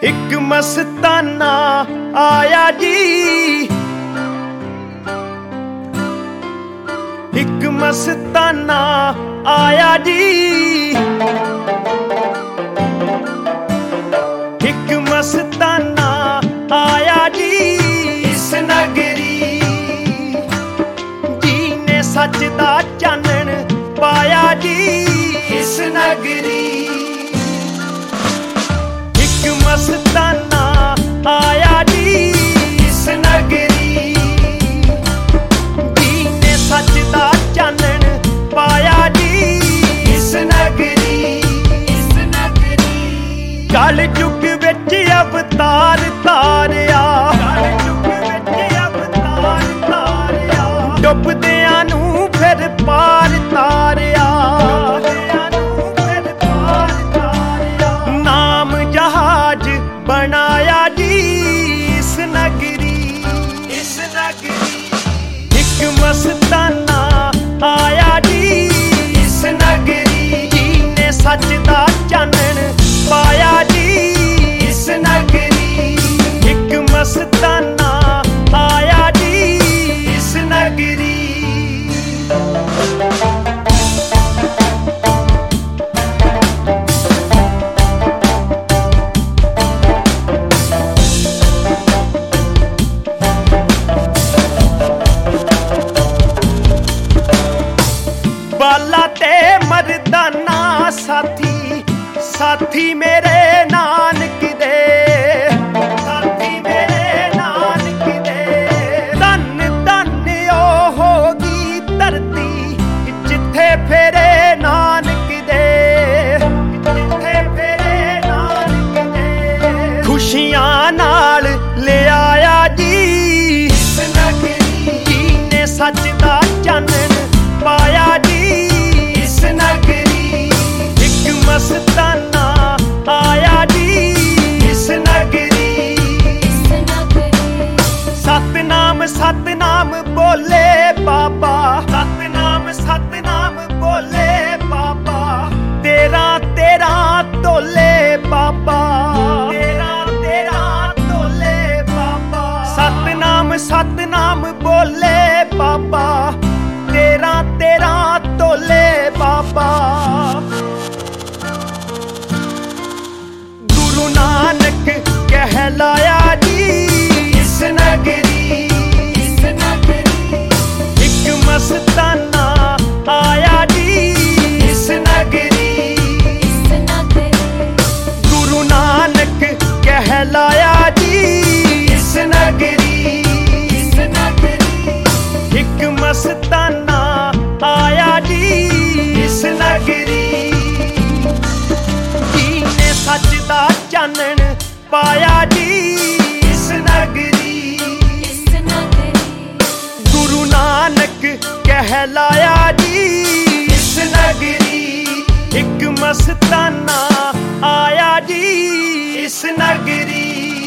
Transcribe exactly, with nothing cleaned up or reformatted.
ਇੱਕ ਮਸਤਾਨਾ ਆਇਆ ਜੀ, ਇੱਕ ਮਸਤਾਨਾ ਆਇਆ ਜੀ, ਇੱਕ ਮਸਤਾਨਾ ਆਇਆ ਜੀ। ਇਸ ਨਗਰੀ ਜੀ ਨੇ ਸੱਚ ਦਾ ਚਾਨਣ ਪਾਇਆ ਜੀ। ਇਸ ਨਗਰੀ ਇੱਕ ਮਸਤਾਨਾ ਆਇਆ ਜੀ। ਇਸ ਨਗਰੀ ਜੀ ਨੇ ਸੱਚ ਦਾ ਚਾਨਣ ਪਾਇਆ ਜੀ। ਇਸ ਨਗਰੀ ਇਸ ਨਗਰੀ ਕਲ ਯੁੱਗ ਵਿੱਚ ਅਵਤਾਰ ਤਾਰਿਆ, ਕਲ ਯੁੱਗ ਵਿੱਚ ਅਵਤਾਰ ਤਾਰਿਆ, ਡੁੱਬਦਿਆਂ ਨੂੰ ਫਿਰ ਪਾਰ ਤਾਰਿਆ, ਡੁੱਬਦਿਆਂ ਨੂੰ ਫਿਰ ਪਾਰ ਤਾਰਿਆ। ਨਾਮ ਜਹਾਜ਼ ਬਣਾਇਆ ਜੀ। ਇਸ ਨਗਰੀ ਇਸ ਨਗਰੀ ਇੱਕ ਮਸਤਾਨਾ ਆਇਆ ਜੀ। ਇਸ ਨਗਰੀ ਜੀ ਨੇ ਸੱਚ ਦਾ ਚਾਨਣ ਪਾਇਆ ਜੀ। ਇਸ ਨਗਰੀ ਇੱਕ ਮਸਤਾਨਾ ਆਇਆ ਜੀ। ਇਸ ਨਗਰੀ ਬਾਲਾ ਤੇ ਮਰਦਾਨਾ ਸਾਥੀ, ਸਾਥੀ ਮੇਰੇ ਨਾਨਕ ਦੇ, ਸਾਥੀ ਮੇਰੇ ਨਾਨਕ ਦੇ। ਧੰਨ ਧੰਨ ਓ ਹੋਗੀ ਧਰਤੀ ਜਿੱਥੇ ਫੇਰੇ ਨਾਨਕ ਦੇ, ਜਿੱਥੇ ਫੇਰੇ ਨਾਨਕ ਦੇ। ਖੁਸ਼ੀਆਂ ਨਾਲ ਲਿਆਇਆ ਜੀ। ਇਸ ਨਗਰੀ ਜੀ ਨੇ ਸੱਚ ਦਾ ਚਾਨਣ ਪਾਇਆ ਜੀ। ਇਸ ਨਗਰੀ ਇੱਕ ਮਸਤਾਨਾ ਆਇਆ ਜੀ। ਇਸ ਨਗਰੀ ਇਸ ਨਗਰੀ ਸਤਨਾਮ ਸਤਨਾਮ ਬੋਲੇ ਬਾਬਾ, ਸਤਨਾਮ ਸਤਨਾਮ ਬੋਲੇ ਬਾਬਾ। ਤੇਰਾ ਤੇਰਾ ਢੋਲੇ ਬਾਬਾ, ਤੇਰਾ ਤੇਰਾ ਢੋਲੇ ਬਾਬਾ। ਸਤਨਾਮ ਸਤਨਾਮ ਬੋਲੇ ਬਾਬਾ, ਤੇਰਾ ਤੇਰਾ ਢੋਲੇ ਬਾਬਾ। ਗੁਰੂ ਨਾਨਕ ਕਹਿਲਾਇਆ ਜੀ। ਇਸ ਨਗਰੀ ਇਸ ਨਗਰੀ ਇੱਕ ਮਸਤਾਨਾ ਆਇਆ ਜੀ। ਇਸ ਨਗਰੀ ਇਸ ਨਗਰੀ ਗੁਰੂ ਨਾਨਕ ਕਹਿਲਾਇਆ ਜੀ। ਇਸ ਨਗਰੀ ਇਸ ਨਗਰੀ ਇੱਕ ਮਸਤਾਨਾ ਆਇਆ ਜੀ। ਇਸ ਨਗਰੀ ਜੀ ਨੇ ਸੱਚ ਦਾ ਚਾਨਣ ਪਾਇਆ ਜੀ। ਇਸ ਨਗਰੀ ਇਸ ਨਗਰੀ ਗੁਰੂ ਨਾਨਕ ਕਹਿਲਾਇਆ ਜੀ। ਇਸ ਨਗਰੀ ਇੱਕ ਮਸਤਾਨਾ ਆਇਆ ਜੀ। ਇਸ ਨਗਰੀ